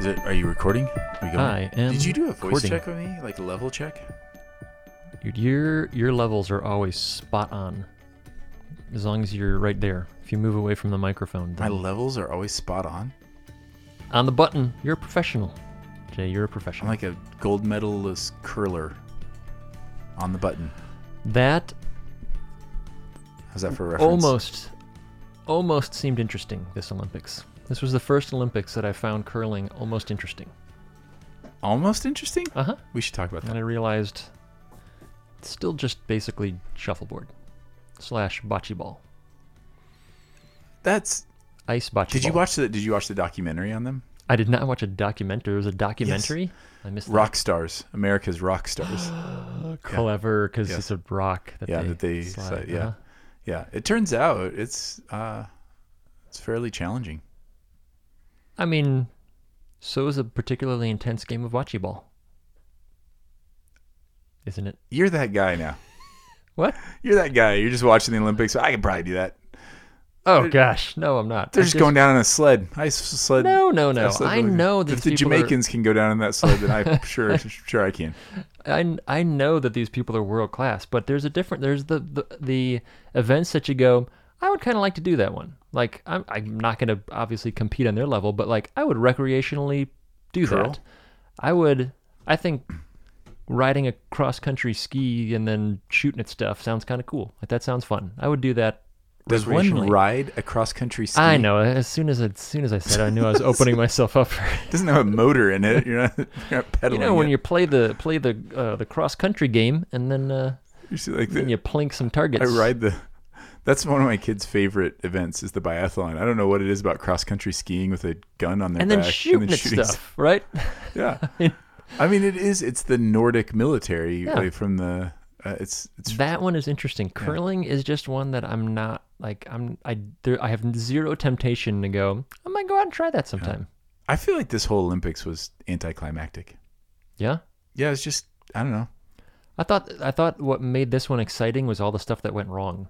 Are you recording? Are we going? I am. Did you do a voice recording. check with me? Like a level check? Dude, your levels are always spot on. As long as you're right there. If you move away from the microphone, My then levels are always spot on. on the button, you're a professional. Jay, you're a I'm professional. like a gold medalist curler on the button. That How's that for a reference? almost seemed interesting, this Olympics. This was the first Olympics that I found curling almost interesting. Almost interesting? Uh-huh. We should talk about And that. I realized it's still just basically shuffleboard / bocce ball. That's. Ice bocce Did you ball. watch the documentary on them? I did not watch a documentary. There was a documentary? I missed that. Rock stars, America's rock stars. Clever, because Yes. it's a rock that Yeah, they, that they slide. slide, yeah. Uh-huh. Yeah, it turns out it's fairly challenging. I mean, so is a particularly intense game of bocce ball. Isn't it? You're that guy now. What? You're that guy. You're just watching the Olympics. I could probably do that. Oh, gosh. No, I'm not. They're I just going down on a sled. Ice sled. No. sled I really good. know that If the these people are- Jamaicans can go down on that sled, then I'm sure I can. I know that these people are world class, but there's the events that you go, I would kind of like to do that one. Like, I'm not going to obviously compete on their level, but like I would recreationally do Curl? that. I think riding a cross country ski and then shooting at stuff sounds kind of cool. Like that sounds fun. I would do that. Does one recreationally. ride a cross country ski? I know. As soon as I said, I knew I was opening myself up for. It doesn't have a motor in it. You're not pedaling. You know, when it. you play the cross country game, and then You see, like then you plink some targets. I ride the. That's one of my kids' favorite events is the biathlon. I don't know what it is about cross country skiing with a gun on their and then back shooting at stuff, right? Yeah, I mean it is. It's the Nordic military Yeah. like, from the. It's That one is interesting. Curling is just one that I'm not like I have zero temptation to go. I might go out and try that sometime. I feel like this whole Olympics was anticlimactic. Yeah. Yeah, it's just I don't know. I thought what made this one exciting was all the stuff that went wrong.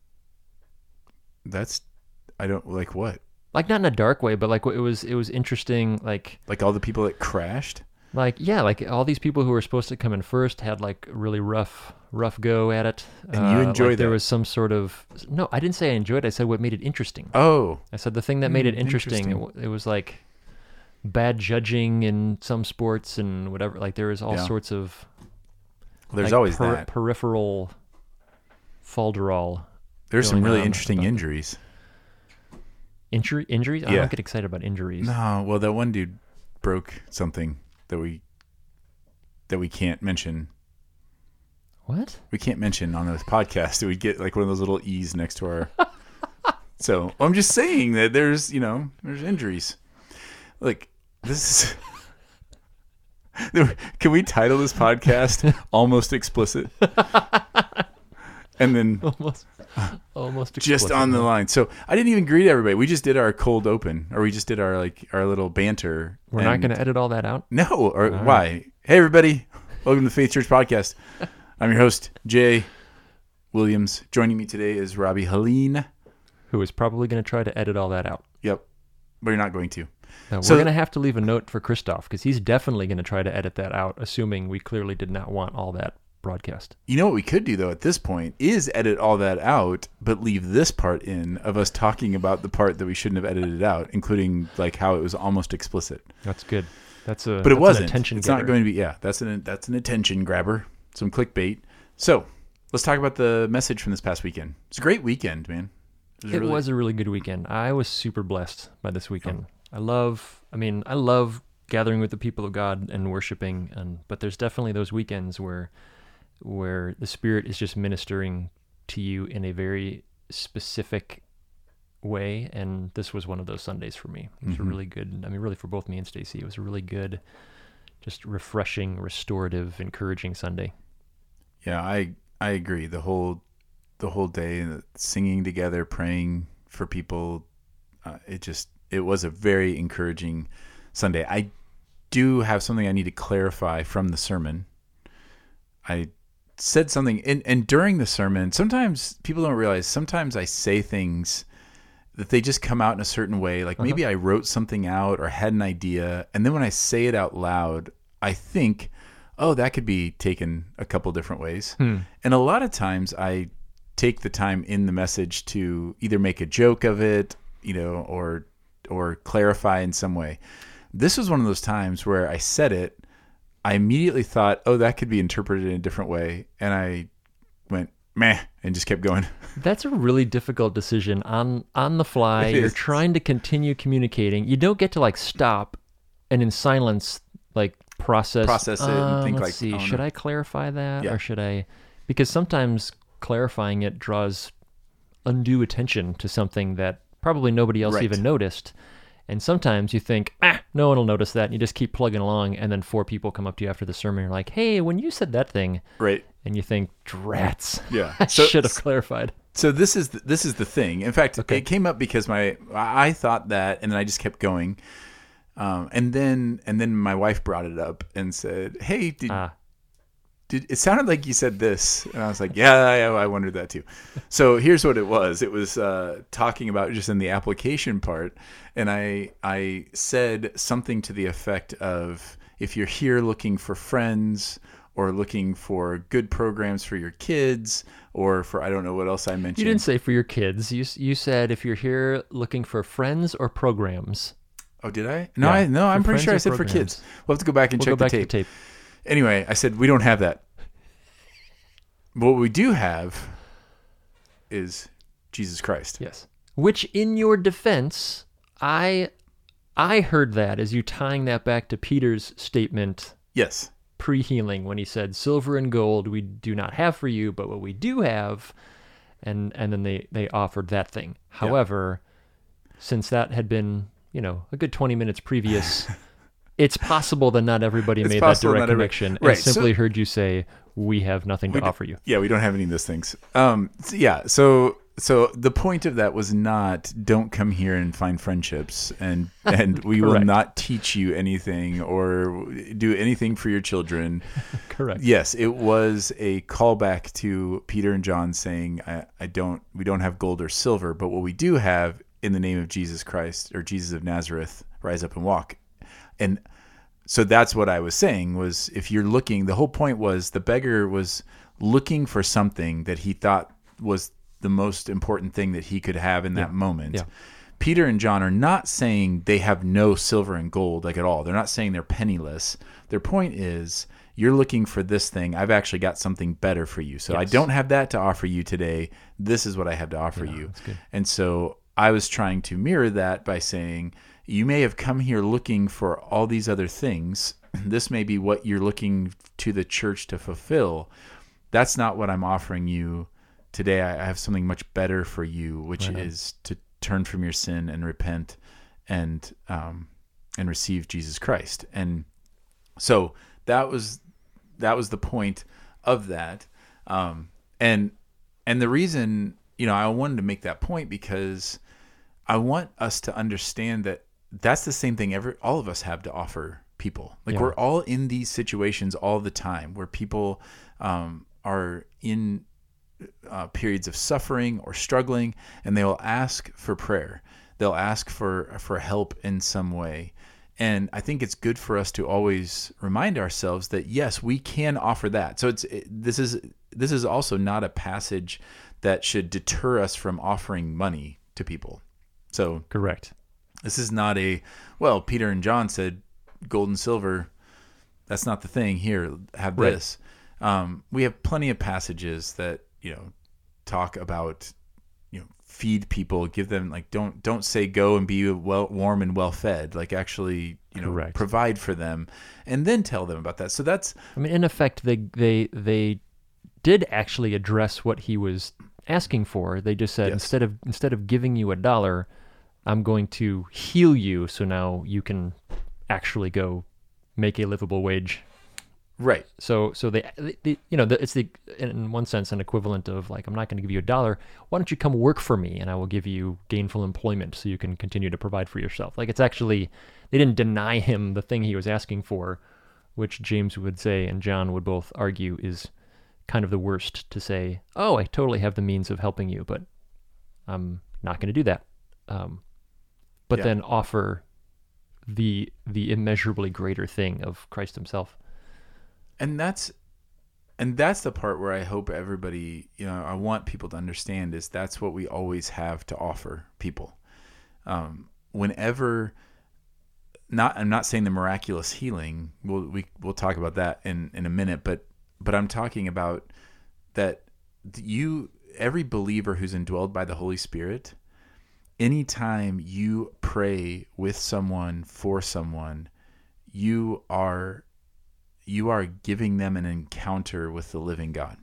That's I don't like what Like not in a dark way, but like it was interesting. Like all the people that crashed. like all these people who were supposed to come in first had like a really rough go at it. And you enjoyed like there that. was some sort of no. I didn't say I enjoyed it. I said what made it interesting. Oh, I said the thing that made it interesting. It was like bad judging in some sports and whatever. Like there was all Yeah. sorts of. there's like, always that. peripheral falderall. There's some going really on interesting about- injuries. Injuries? I Yeah. don't get excited about injuries. No, well, that one dude broke something that we can't mention. What? We can't mention on this podcast. We get like one of those little E's next to our. So I'm just saying that there's injuries. Like this is. Can we title this podcast "Almost Explicit"? And then Almost just explicit. on the line. So I didn't even greet everybody. We just did our cold open, or we just did our little banter. We're not And- going to edit all that out. No, or why? Hey, everybody. Welcome to the Faith Church Podcast. I'm your host, Jay Williams. Joining me today is Robbie Helene. Who is probably going to try to edit all that out. Yep. But you're not going to. Now, So- we're going to have to leave a note for Christoph because he's definitely going to try to edit that out, assuming we clearly did not want all that broadcast. You know what we could do, though, at this point is edit all that out, but leave this part in of us talking about the part that we shouldn't have edited out, including like how it was almost explicit. That's good. But But it wasn't. An attention It's getter. not going to be. Yeah, that's an attention grabber. Some clickbait. So let's talk about the message from this past weekend. It's a great weekend, man. It was a really good weekend. I was super blessed by this weekend. I love gathering with the people of God and worshiping, but there's definitely those weekends where the Spirit is just ministering to you in a very specific way, and this was one of those Sundays for me. It was a really good, really for both me and Stacy, it was a really good, just refreshing, restorative, encouraging Sunday. Yeah, I agree. The whole day, singing together, praying for people, it was a very encouraging Sunday. I do have something I need to clarify from the sermon. I said something, and during the sermon, sometimes people don't realize, sometimes I say things that they just come out in a certain way. Like maybe I wrote something out or had an idea, and then when I say it out loud, I think, oh, that could be taken a couple different ways. And a lot of times I take the time in the message to either make a joke of it, or clarify in some way. This was one of those times where I said it, I immediately thought, oh, that could be interpreted in a different way. And I went, meh, and just kept going. That's a really difficult decision on the fly. It You're is. trying to continue communicating. You don't get to like stop and in silence like process Process it and think let's like, see, oh, should no. I clarify that Yeah. or should I? Because sometimes clarifying it draws undue attention to something that probably nobody else Right. even noticed. And sometimes you think, no one will notice that. And you just keep plugging along. And then 4 people come up to you after the sermon. And you're like, hey, when you said that thing, Right. and you think, drats. Yeah. I So- should have clarified. So this is the thing. In fact, Okay. it came up because I thought that, and then I just kept going. And then my wife brought it up and said, hey, did it sounded like you said this, and I was like, yeah, I wondered that too. So here's what it was. It was talking about just in the application part, and I said something to the effect of, if you're here looking for friends or looking for good programs for your kids, or for I don't know what else I mentioned. You didn't say for your kids. You said if you're here looking for friends or programs. Oh, did I? No, Yeah, I'm for pretty sure I friends or said for programs. kids. We'll have to go back and We'll check go back the to tape. the tape. Anyway, I said we don't have that. What we do have is Jesus Christ. Yes. Which, in your defense, I heard that as you tying that back to Peter's statement Yes. pre-healing when he said, "Silver and gold we do not have for you, but what we do have," and then they offered that thing. However, since that had been a good 20 minutes previous, it's possible that not everybody made that possible direct not every- connection Right, and simply so- heard you say, "We have nothing to offer you." Yeah, we don't have any of those things. So the point of that was not, don't come here and find friendships, and we will Correct. not teach you anything or do anything for your children. Correct. Yes, it was a callback to Peter and John saying, we don't have gold or silver, but what we do have, in the name of Jesus Christ, or Jesus of Nazareth, rise up and walk. And so that's what I was saying, was if you're looking, the whole point was the beggar was looking for something that he thought was the most important thing that he could have in that moment. Yeah. Peter and John are not saying they have no silver and gold, like, at all. They're not saying they're penniless. Their point is, you're looking for this thing. I've actually got something better for you. So I don't have that to offer you today. This is what I have to offer you. That's good. And so I was trying to mirror that by saying, you may have come here looking for all these other things. This may be what you're looking to the church to fulfill. That's not what I'm offering you today. I have something much better for you, which is to turn from your sin and repent and receive Jesus Christ. And so that was the point of that. And the reason, I wanted to make that point because I want us to understand that that's the same thing all of us have to offer people. Like, we're all in these situations all the time where people are in periods of suffering or struggling, and they will ask for prayer. They'll ask for help in some way. And I think it's good for us to always remind ourselves that, yes, we can offer that. So this is also not a passage that should deter us from offering money to people. So Correct. this is not Peter and John said gold and silver, that's not the thing. Here, have Right. this. We have plenty of passages that, talk about, feed people, give them, like, don't say go and be warm and well fed, like, actually, Correct. provide for them and then tell them about that. So that's, I mean, in effect, they did actually address what he was asking for. They just said, Yes. instead of giving you $1, I'm going to heal you, so now you can actually go make a livable wage. right. So they it's in one sense an equivalent of, like, I'm not going to give you $1. Why don't you come work for me and I will give you gainful employment so you can continue to provide for yourself. Like, it's actually, they didn't deny him the thing he was asking for, which James would say and John would both argue is kind of the worst, to say, oh, I totally have the means of helping you, but I'm not going to do that. but Yeah. then offer the immeasurably greater thing of Christ himself. And that's the part where I hope everybody, I want people to understand is that's what we always have to offer people. Whenever, I'm not saying the miraculous healing. We'll talk about that in a minute, but I'm talking about that every believer who's indwelled by the Holy Spirit, anytime you pray with someone for someone, you are giving them an encounter with the living God.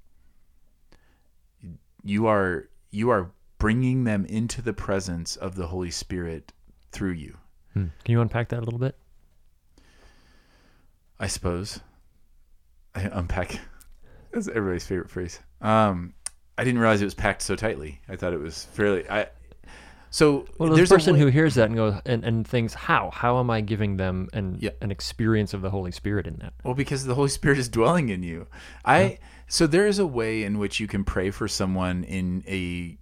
You are bringing them into the presence of the Holy Spirit through you. Can you unpack that a little bit? I suppose. Unpack. That's everybody's favorite phrase. I didn't realize it was packed so tightly. I thought it was fairly. So well, there's a person who hears that and goes and thinks, how am I giving them an experience of the Holy Spirit in that? Well, because the Holy Spirit is dwelling in you. So there is a way in which you can pray for someone in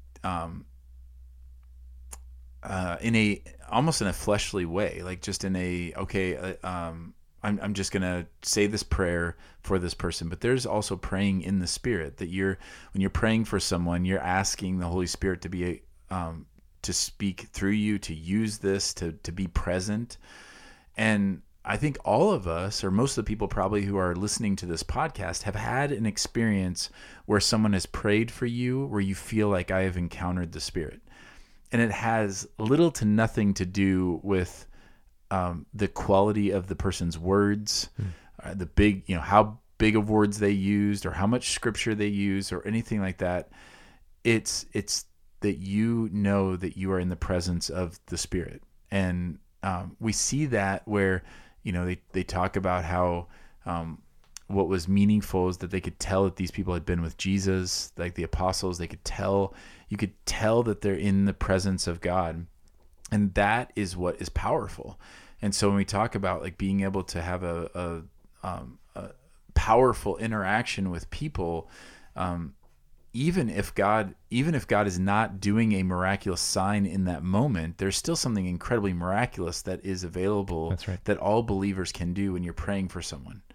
almost in a fleshly way, like just in I'm just going to say this prayer for this person. But there's also praying in the Spirit, that when you're praying for someone, you're asking the Holy Spirit to be to speak through you, to use this, to be present. And I think all of us, or most of the people probably who are listening to this podcast, have had an experience where someone has prayed for you, where you feel like, I have encountered the Spirit. And it has little to nothing to do with the quality of the person's words, how big of words they used, or how much scripture they used, or anything like that. It's that you know that you are in the presence of the Spirit. And we see that where, they talk about how what was meaningful is that they could tell that these people had been with Jesus, like the apostles. You could tell that they're in the presence of God. And that is what is powerful. And so when we talk about like being able to have a powerful interaction with people, even if God is not doing a miraculous sign in that moment, there's still something incredibly miraculous that is available. That's right. That all believers can do when you're praying for someone.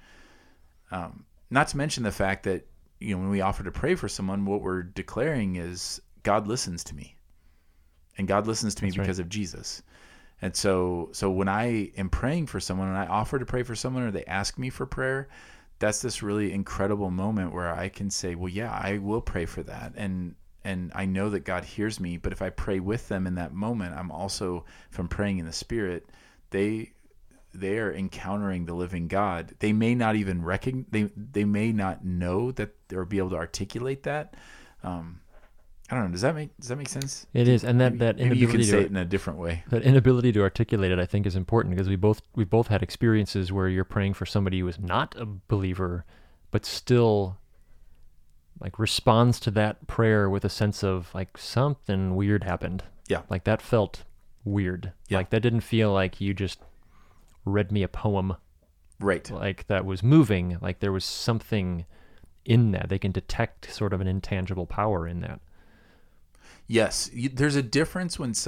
Not to mention the fact that, when we offer to pray for someone, what we're declaring is God listens to me, and God listens to me because of Jesus. And so when I am praying for someone and I offer to pray for someone, or they ask me for prayer, that's this really incredible moment where I can say, well, yeah, I will pray for that. And I know that God hears me, but if I pray with them in that moment, I'm also, if I'm praying in the Spirit, they are encountering the living God. They may not even they may not know that, or be able to articulate that. I don't know. Does that make sense? It is, and that maybe inability you can say it in a different way. That inability to articulate it, I think, is important, because we've both had experiences where you're praying for somebody who is not a believer, but still like responds to that prayer with a sense of like something weird happened. Yeah, like that felt weird. Yeah. Like that didn't feel like you just read me a poem. Right. Like that was moving. Like there was something in that. They can detect sort of an intangible power in that. Yes, there's a difference when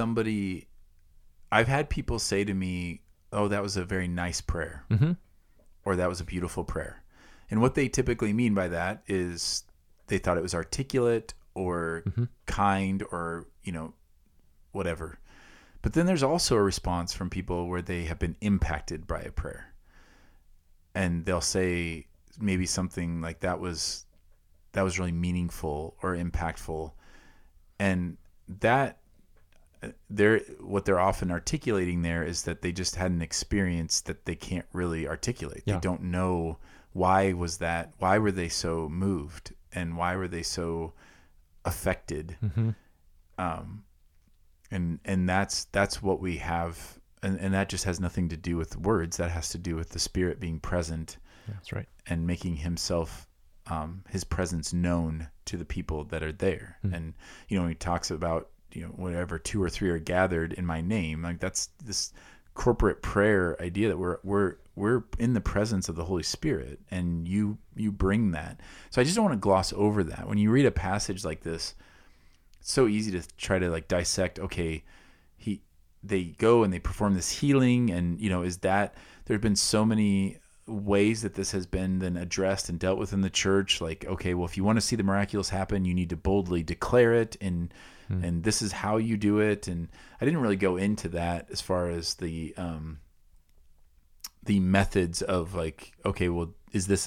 I've had people say to me, oh, that was a very nice prayer, or that was a beautiful prayer. And what they typically mean by that is they thought it was articulate or kind, or, whatever. But then there's also a response from people where they have been impacted by a prayer. And they'll say maybe something like that was really meaningful or impactful. And what they're often articulating there is that they just had an experience that they can't really articulate. Yeah. They don't know why were they so moved, and why were they so affected. And that's what we have. And that just has nothing to do with words. That has to do with the Spirit being present. That's right. And making himself, his presence known to the people that are there. And, when he talks about, whatever 2 or 3 are gathered in my name, like that's this corporate prayer idea that we're in the presence of the Holy Spirit, and you bring that. So I just don't want to gloss over that. When you read a passage like this, it's so easy to try to like dissect, okay, they go and they perform this healing, and is that there's been so many ways that this has been then addressed and dealt with in the church. Like, okay, well, if you want to see the miraculous happen, you need to boldly declare it, and this is how you do it. And I didn't really go into that as far as the methods of like, okay, well, is this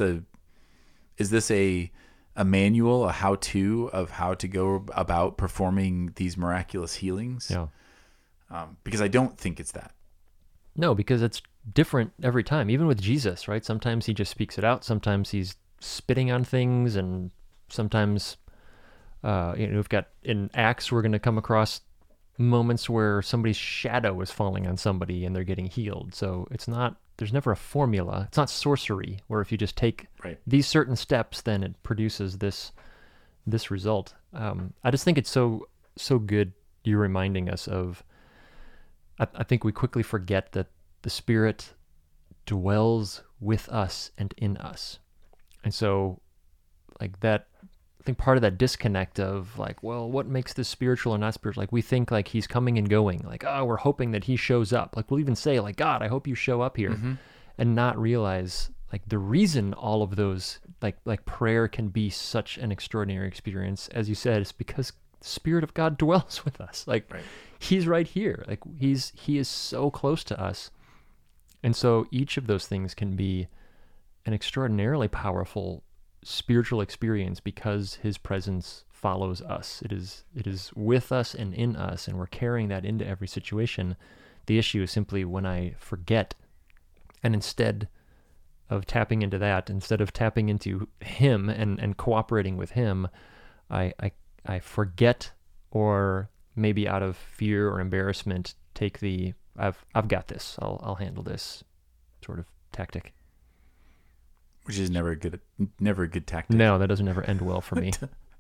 a manual, a how-to of how to go about performing these miraculous healings? Yeah. Because I don't think it's that. No, because it's different every time, even with Jesus, right? Sometimes he just speaks it out. Sometimes he's spitting on things, and sometimes, we've got in Acts, we're going to come across moments where somebody's shadow is falling on somebody and they're getting healed. So there's never a formula. It's not sorcery where if you just take these certain steps, then it produces this result. I just think it's so good you're reminding us of. I think we quickly forget that the Spirit dwells with us and in us. And so like that, I think part of that disconnect of like, well, what makes this spiritual or not spiritual? Like we think like he's coming and going, like, oh, we're hoping that he shows up. Like we'll even say like, God, I hope you show up here, and not realize like the reason all of those, like prayer can be such an extraordinary experience, as you said, is because the Spirit of God dwells with us. Like he's right here. Like he is so close to us. And so each of those things can be an extraordinarily powerful spiritual experience because his presence follows us. It is with us and in us, and we're carrying that into every situation. The issue is simply when I forget, and instead of tapping into that, instead of tapping into him and cooperating with him, I forget, or maybe out of fear or embarrassment, take the I've got this, I'll handle this sort of tactic. Which is never a good tactic. No, that doesn't ever end well for me.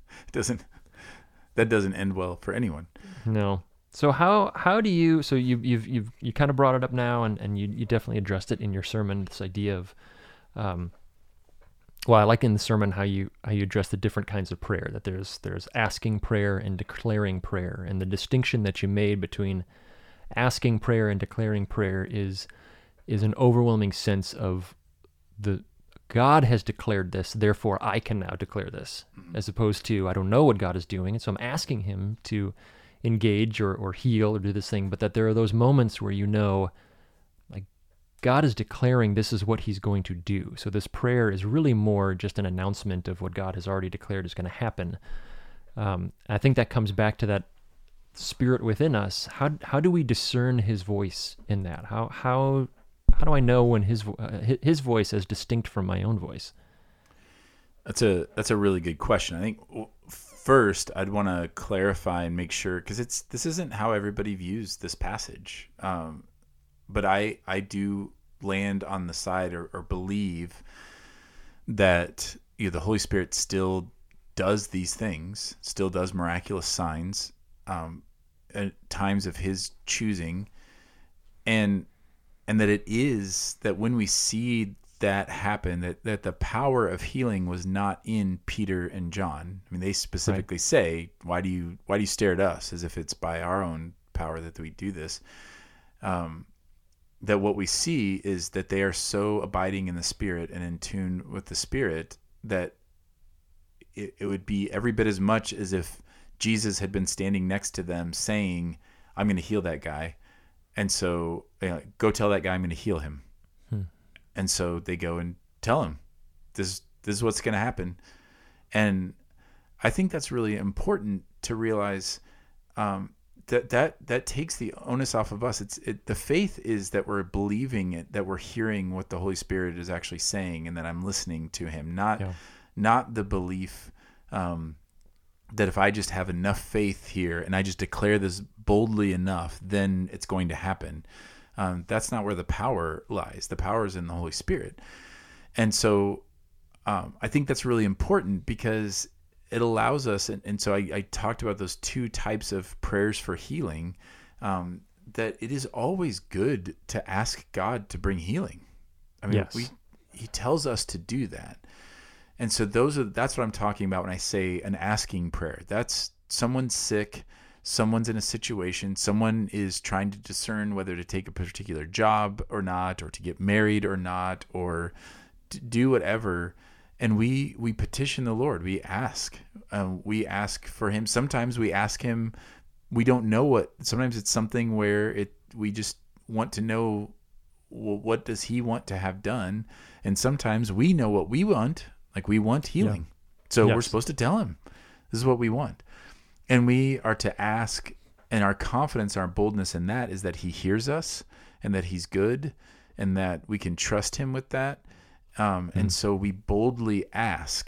That doesn't end well for anyone. No. So how do you? So you kind of brought it up now, and you definitely addressed it in your sermon. This idea of, well, I like in the sermon how you address the different kinds of prayer. That there's asking prayer and declaring prayer, and the distinction that you made between asking prayer and declaring prayer is an overwhelming sense of God has declared this, therefore I can now declare this, as opposed to I don't know what God is doing, and so I'm asking him to engage or heal or do this thing, but that there are those moments where like God is declaring this is what he's going to do. So this prayer is really more just an announcement of what God has already declared is going to happen. I think that comes back to that Spirit within us. How do we discern his voice in that? How do I know when his voice is distinct from my own voice? That's a really good question. I think first I'd want to clarify and make sure, because this isn't how everybody views this passage. But I do land on the side or believe that the Holy Spirit still does these things, still does miraculous signs at times of his choosing, and that it is that when we see that happen, that the power of healing was not in Peter and John. I mean, they specifically say, why do you stare at us, as if it's by our own power that we do this? That what we see is that they are so abiding in the Spirit and in tune with the Spirit that it would be every bit as much as if Jesus had been standing next to them saying, I'm going to heal that guy. And so go tell that guy I'm going to heal him. And so they go and tell him, this is what's going to happen. And I think that's really important to realize that takes the onus off of us. The faith is that we're believing it, that we're hearing what the Holy Spirit is actually saying, and that I'm listening to him, not the belief that if I just have enough faith here and I just declare this boldly enough, then it's going to happen. That's not where the power lies. The power is in the Holy Spirit. And so I think that's really important because it allows us, and so I talked about those two types of prayers for healing, that it is always good to ask God to bring healing. I mean, he tells us to do that. And so that's what I'm talking about when I say an asking prayer. That's someone's sick, someone's in a situation, someone is trying to discern whether to take a particular job or not, or to get married or not, or to do whatever. And we petition the Lord. We ask for him. Sometimes we ask him, we don't know what, sometimes it's something where we just want to know, well, what does he want to have done? And sometimes we know what we want, like we want healing. Yeah. So we're supposed to tell him, this is what we want. And we are to ask, and our confidence, our boldness in that is that he hears us and that he's good and that we can trust him with that. And so we boldly ask,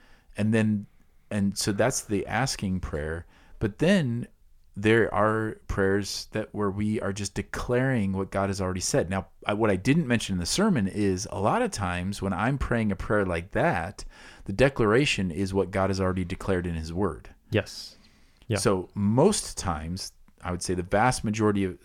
and so that's the asking prayer. But then there are prayers where we are just declaring what God has already said. Now, what I didn't mention in the sermon is a lot of times when I'm praying a prayer like that, the declaration is what God has already declared in his word. Yes. Yeah. So most times, I would say the vast majority of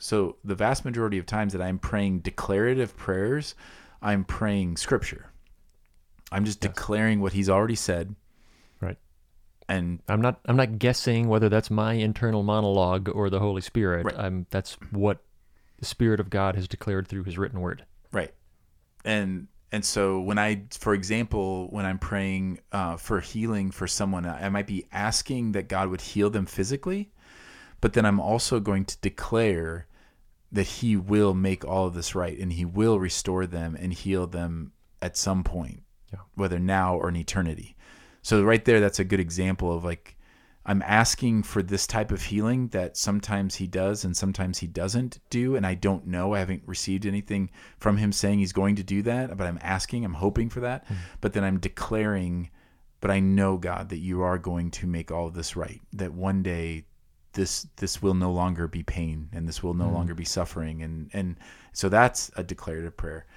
times that I'm praying declarative prayers, I'm praying scripture. I'm just declaring what he's already said. Right. And I'm not guessing whether that's my internal monologue or the Holy Spirit. Right. That's what the Spirit of God has declared through his written word. Right. And so for example, when I'm praying for healing for someone, I might be asking that God would heal them physically, but then I'm also going to declare that he will make all of this right, and he will restore them and heal them at some point, whether now or in eternity. So right there, that's a good example of like, I'm asking for this type of healing that sometimes he does and sometimes he doesn't do. And I don't know, I haven't received anything from him saying he's going to do that, but I'm asking, I'm hoping for that. But then I'm declaring, but I know, God, that you are going to make all of this right, that one day this will no longer be pain and this will no longer be suffering. And so that's a declarative prayer.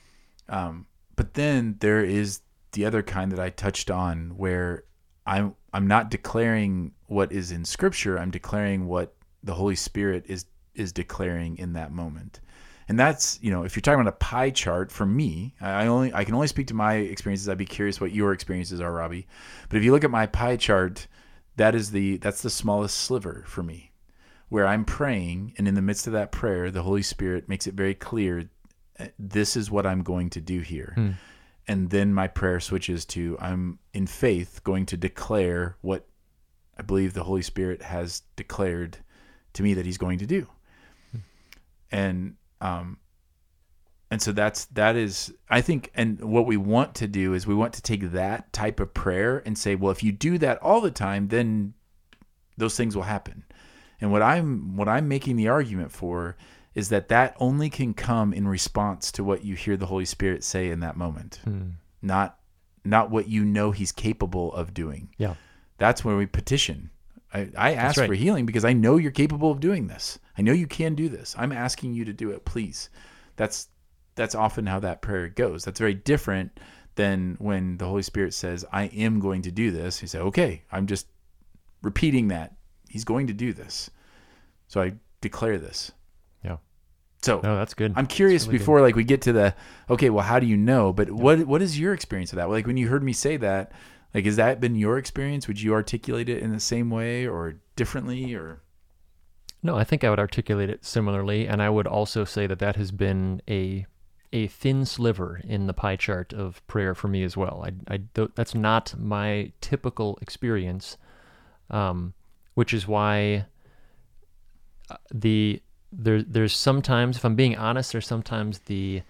But then there is the other kind that I touched on where I'm not declaring what is in scripture. I'm declaring what the Holy Spirit is declaring in that moment. And that's, if you're talking about a pie chart, for me, I can only speak to my experiences. I'd be curious what your experiences are, Robbie. But if you look at my pie chart, that's the smallest sliver for me, where I'm praying, and in the midst of that prayer, the Holy Spirit makes it very clear, this is what I'm going to do here. And then my prayer switches to, I'm in faith going to declare what I believe the Holy Spirit has declared to me that he's going to do. And so that is, I think, and what we want to do is we want to take that type of prayer and say, well, if you do that all the time, then those things will happen. And what I'm making the argument for is that only can come in response to what you hear the Holy Spirit say in that moment, not what you know he's capable of doing. Yeah, that's where we petition. I ask for healing because I know you're capable of doing this. I know you can do this. I'm asking you to do it, please. That's often how that prayer goes. That's very different than when the Holy Spirit says, I am going to do this. You say, okay, I'm just repeating that. He's going to do this. So I declare this. Yeah. So no, that's good. I'm curious really before we get to the, okay, well, how do you know? But what is your experience of that? Like when you heard me say that, like, has that been your experience? Would you articulate it in the same way or differently or? No, I think I would articulate it similarly. And I would also say that has been a thin sliver in the pie chart of prayer for me as well. That's not my typical experience, which is why there's sometimes, if I'm being honest, there's sometimes the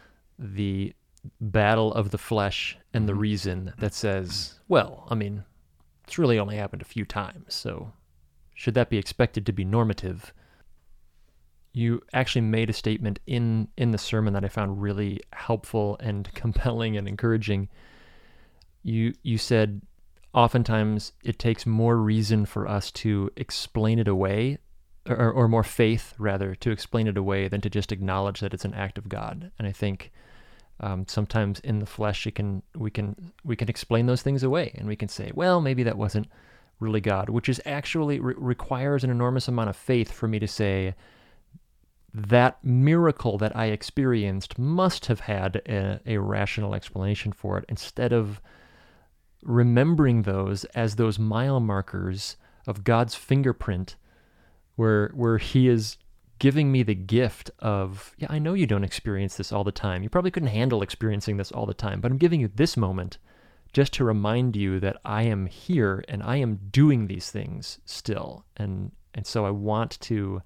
battle of the flesh and the reason that says, well, I mean, it's really only happened a few times, so should that be expected to be normative? You actually made a statement in the sermon that I found really helpful and compelling and encouraging. You said, oftentimes it takes more reason for us to explain it away, or more faith, rather, to explain it away than to just acknowledge that it's an act of God. And I think sometimes in the flesh, we can explain those things away, and we can say, well, maybe that wasn't really God, which is actually requires an enormous amount of faith for me to say that miracle that I experienced must have had a rational explanation for it, instead of remembering those as those mile markers of God's fingerprint where he is giving me the gift of, yeah, I know you don't experience this all the time. You probably couldn't handle experiencing this all the time, but I'm giving you this moment just to remind you that I am here and I am doing these things still. And so I want to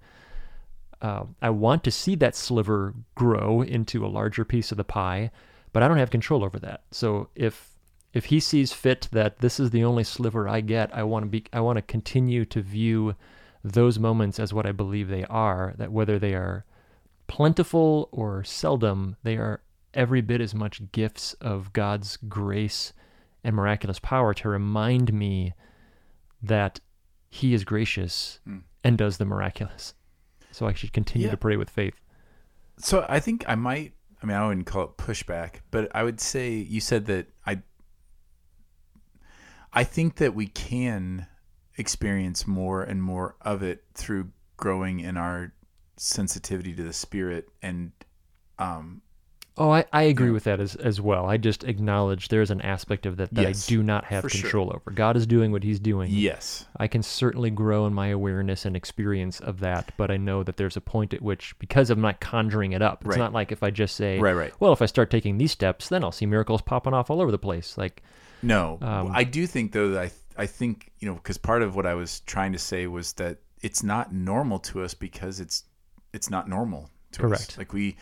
see that sliver grow into a larger piece of the pie, but I don't have control over that. So if he sees fit that this is the only sliver I get, I want to continue to view those moments as what I believe they are, that whether they are plentiful or seldom, they are every bit as much gifts of God's grace and miraculous power to remind me that he is gracious and does the miraculous. So I should continue to pray with faith. So I think I wouldn't call it pushback, but I would say, you said that I think that we can experience more and more of it through growing in our sensitivity to the Spirit. And I agree with that as well. I just acknowledge there's an aspect of that I do not have control over. God is doing what he's doing. Yes. I can certainly grow in my awareness and experience of that, but I know that there's a point at which, because I'm not conjuring it up, it's not like if I just say, well, if I start taking these steps, then I'll see miracles popping off all over the place. No, I do think, though, that I think, because part of what I was trying to say was that it's not normal to us because it's not normal to us. Like we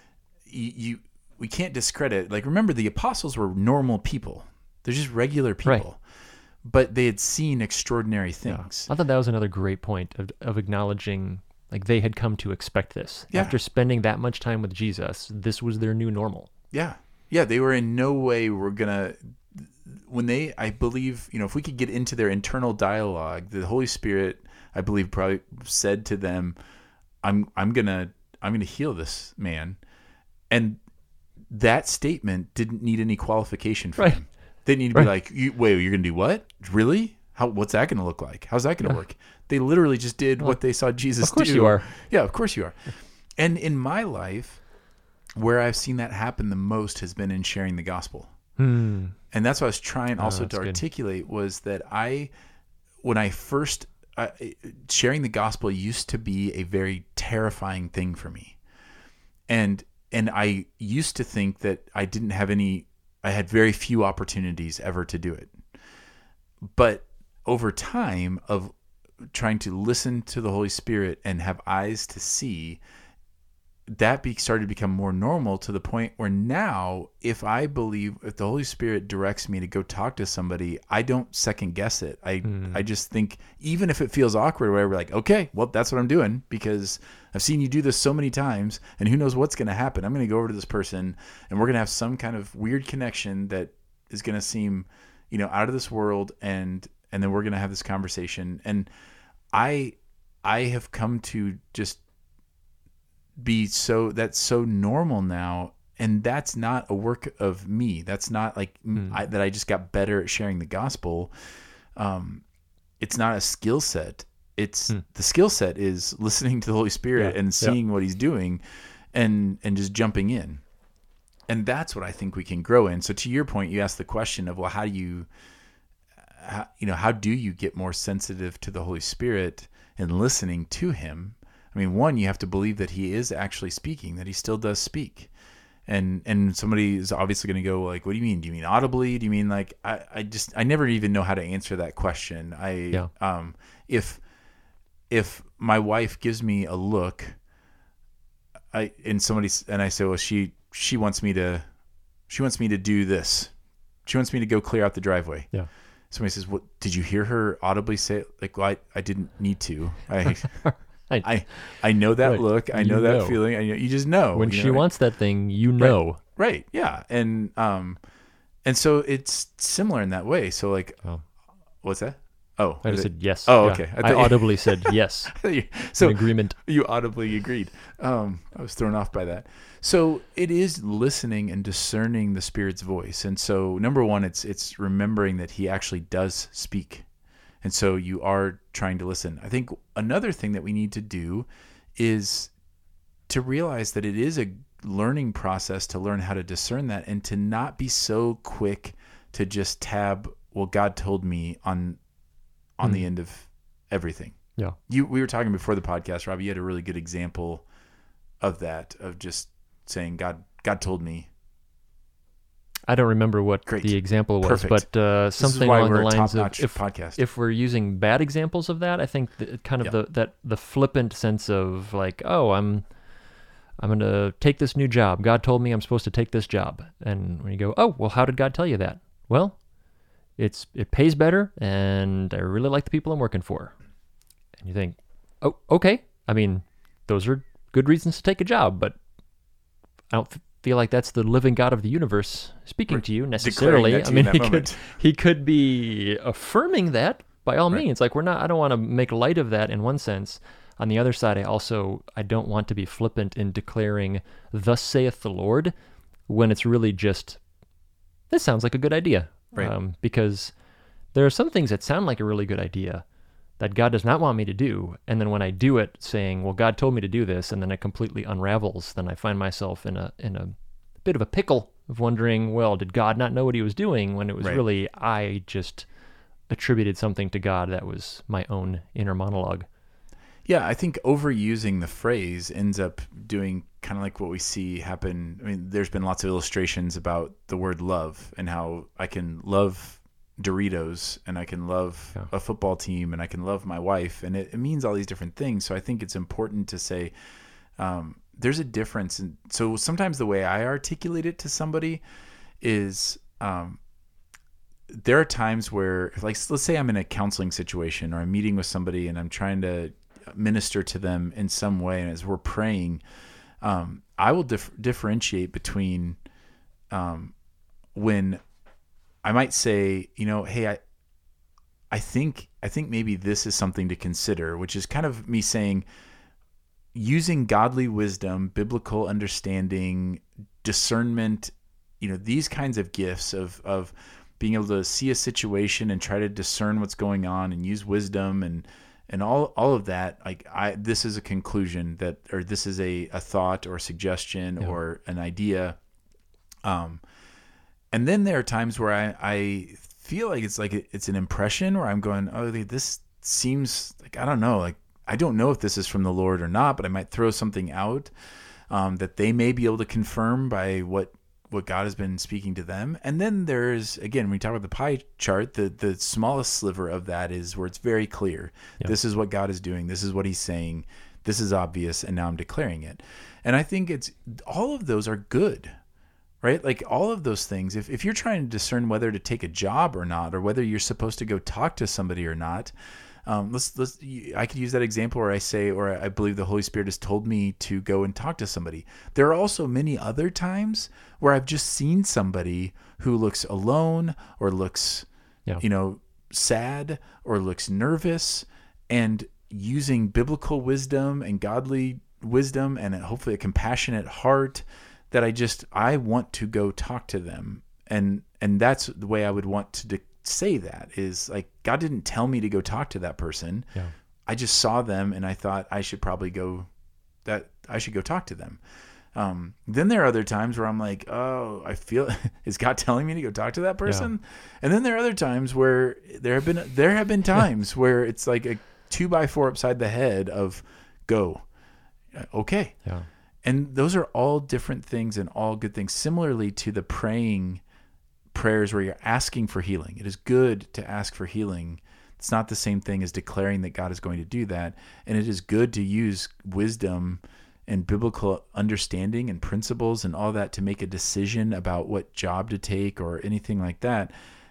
can't discredit, remember, the apostles were normal people. They're just regular people, but they had seen extraordinary things. Yeah. I thought that was another great point of acknowledging, they had come to expect this. Yeah. After spending that much time with Jesus, this was their new normal. Yeah. Yeah. They were in no way I believe, if we could get into their internal dialogue, the Holy Spirit, I believe, probably said to them, I'm gonna heal this man. And that statement didn't need any qualification for them. They need to be like, wait, you're gonna do what? Really? What's that gonna look like? How's that gonna work? They literally just did what they saw Jesus do. Of course you are. Yeah, of course you are. And in my life, where I've seen that happen the most has been in sharing the gospel. And that's what I was trying also to articulate, was that when I first, sharing the gospel used to be a very terrifying thing for me. And I used to think that I had very few opportunities ever to do it. But over time of trying to listen to the Holy Spirit and have eyes to see, that started to become more normal, to the point where now, if the Holy Spirit directs me to go talk to somebody, I don't second guess it. I just think, even if it feels awkward, where we're like, okay, well, that's what I'm doing, because I've seen you do this so many times, and who knows what's going to happen. I'm going to go over to this person, and we're going to have some kind of weird connection that is going to seem, out of this world, and then we're going to have this conversation. And I have come to just that's so normal now, and that's not a work of me. That's not that I just got better at sharing the gospel. It's not a skill set. It's the skill set is listening to the Holy Spirit and seeing what he's doing, and just jumping in. And that's what I think we can grow in. So to your point, you asked the question of, well, how do you get more sensitive to the Holy Spirit and listening to him? I mean, one, you have to believe that he is actually speaking, that he still does speak. And somebody is obviously going to go like, what do you mean? Do you mean audibly? Do you mean I never even know how to answer that question. If my wife gives me a look, I say, well, she wants me to do this. She wants me to go clear out the driveway. Yeah. Somebody says, "What did you hear her audibly say?" Like, well, I didn't need to. I know that look. I know that feeling. You just know when she wants that thing. Right. Yeah. And so it's similar in that way. So what's that? Oh, I just said yes. Oh, okay. I audibly said yes. So in agreement. You audibly agreed. I was thrown off by that. So it is listening and discerning the Spirit's voice. And so number one, it's remembering that he actually does speak. And so you are trying to listen. I think another thing that we need to do is to realize that it is a learning process to learn how to discern that, and to not be so quick to just tab, well, God told me on the end of everything. Yeah. We were talking before the podcast, Robbie. You had a really good example of that, of just saying, God told me. I don't remember what Great. the example was, Perfect. but This is something why along we're the a lines of top-notch podcast. if we're using bad examples of that, I think kind of the flippant sense of like, oh, I'm going to take this new job. God told me I'm supposed to take this job. And when you go, oh, well, how did God tell you that? Well, it pays better, and I really like the people I'm working for. And you think, oh, okay. I mean, those are good reasons to take a job, but I don't feel like that's the living God of the universe speaking to you necessarily. I mean, he could be affirming that by all means. Like I don't want to make light of that in one sense. On the other side, I don't want to be flippant in declaring, "Thus saith the Lord," when it's really just, this sounds like a good idea. Right. Because there are some things that sound like a really good idea that God does not want me to do. And then when I do it, saying, well, God told me to do this, and then it completely unravels, then I find myself in a bit of a pickle of wondering, well, did God not know what he was doing, when it was really, I just attributed something to God that was my own inner monologue. Yeah, I think overusing the phrase ends up doing kind of like what we see happen. I mean, there's been lots of illustrations about the word love and how I can love Doritos and I can love a football team and I can love my wife, and it means all these different things. So I think it's important to say there's a difference. And so sometimes the way I articulate it to somebody is there are times where, like, let's say I'm in a counseling situation or I'm meeting with somebody and I'm trying to minister to them in some way, and as we're praying, I will differentiate between when I might say, hey, I think maybe this is something to consider, which is kind of me saying, using godly wisdom, biblical understanding, discernment, these kinds of gifts of being able to see a situation and try to discern what's going on and use wisdom and all of that. Like this is a conclusion or this is a thought or a suggestion or an idea. And then there are times where I feel like it's an impression where I'm going, oh, this seems like, I don't know, like, I don't know if this is from the Lord or not, but I might throw something out that they may be able to confirm by what God has been speaking to them. And then there's, again, when we talk about the pie chart, the smallest sliver of that is where it's very clear. Yep. This is what God is doing. This is what he's saying. This is obvious. And now I'm declaring it. And I think all of those are good. Right? Like all of those things, if you're trying to discern whether to take a job or not, or whether you're supposed to go talk to somebody or not, I could use that example where I say, or I believe the Holy Spirit has told me to go and talk to somebody. There are also many other times where I've just seen somebody who looks alone or looks, sad or looks nervous, and using biblical wisdom and godly wisdom and hopefully a compassionate heart, that I want to go talk to them. And that's the way I would want to say that, is like, God didn't tell me to go talk to that person. Yeah. I just saw them and I thought I should go talk to them. Then there are other times where I'm like, oh, I feel, is God telling me to go talk to that person? Yeah. And then there are other times where there have been times where it's like a 2x4 upside the head of go. Okay. Yeah. And those are all different things and all good things. Similarly to the praying prayers where you're asking for healing. It is good to ask for healing. It's not the same thing as declaring that God is going to do that. And it is good to use wisdom and biblical understanding and principles and all that to make a decision about what job to take or anything like that.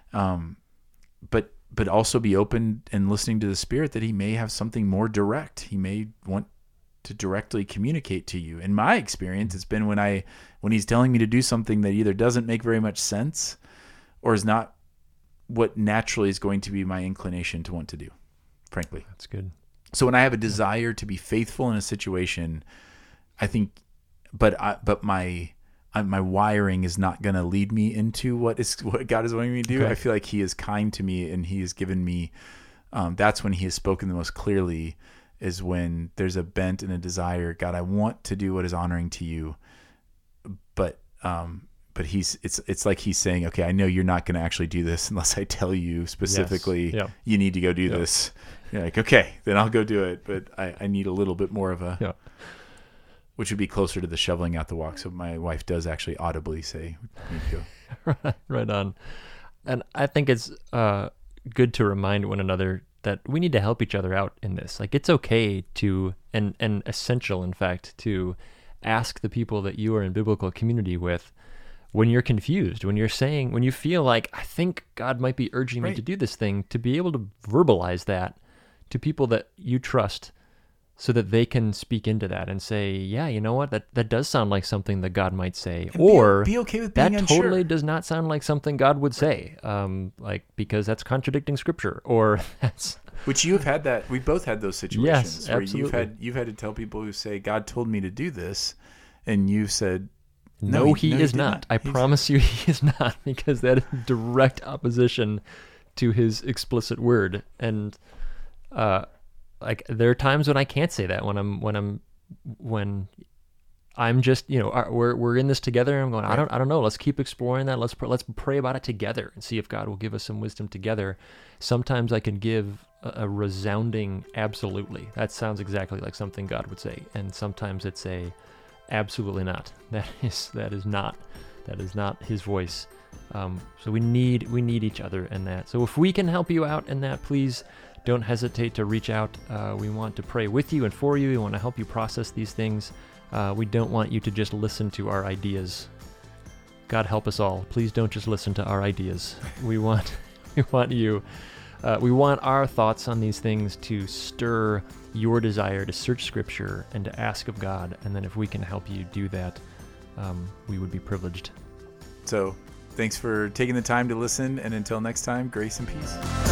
But also be open and listening to the Spirit that he may have something more direct. He may want to directly communicate to you. In my experience, it's been when he's telling me to do something that either doesn't make very much sense or is not what naturally is going to be my inclination to want to do, frankly. That's good. So when I have a desire to be faithful in a situation, I think, but my wiring is not going to lead me into what God is wanting me to do. Okay. I feel like he is kind to me and he has given me, that's when he has spoken the most clearly, is when there's a bent and a desire. God, I want to do what is honoring to you, but it's like he's saying, okay, I know you're not going to actually do this unless I tell you specifically, you need to go do this. You're like, okay, then I'll go do it. But I need a little bit more of a, which would be closer to the shoveling out the walk. So my wife does actually audibly say, we need to go. Right on. And I think it's good to remind one another that we need to help each other out in this. Like, it's okay to, and essential, in fact, to ask the people that you are in biblical community with when you're confused, when you feel like, I think God might be urging me to do this thing, to be able to verbalize that to people that you trust so that they can speak into that and say, yeah, you know what, that does sound like something that God might say. And or be okay with being that unsure. Totally does not sound like something God would say, because that's contradicting Scripture, or that's... Which you've had that. We both had those situations. Yes, where absolutely. You've had to tell people who say, God told me to do this, and you've said, No, he is not. I promise you he is not, because that is direct opposition to his explicit word. And like, there are times when I can't say that, when I'm just, we're in this together, and I'm going, I don't know, let's keep exploring that. Let's pray about it together and see if God will give us some wisdom together. Sometimes I can give a resounding absolutely. That sounds exactly like something God would say. And sometimes it's a absolutely not. That is not his voice. So we need each other in that. So if we can help you out in that, please don't hesitate to reach out. We want to pray with you and for you. We want to help you process these things. We don't want you to just listen to our ideas. God help us all. Please don't just listen to our ideas. We want you. We want our thoughts on these things to stir your desire to search Scripture and to ask of God. And then if we can help you do that, we would be privileged. So thanks for taking the time to listen. And until next time, grace and peace.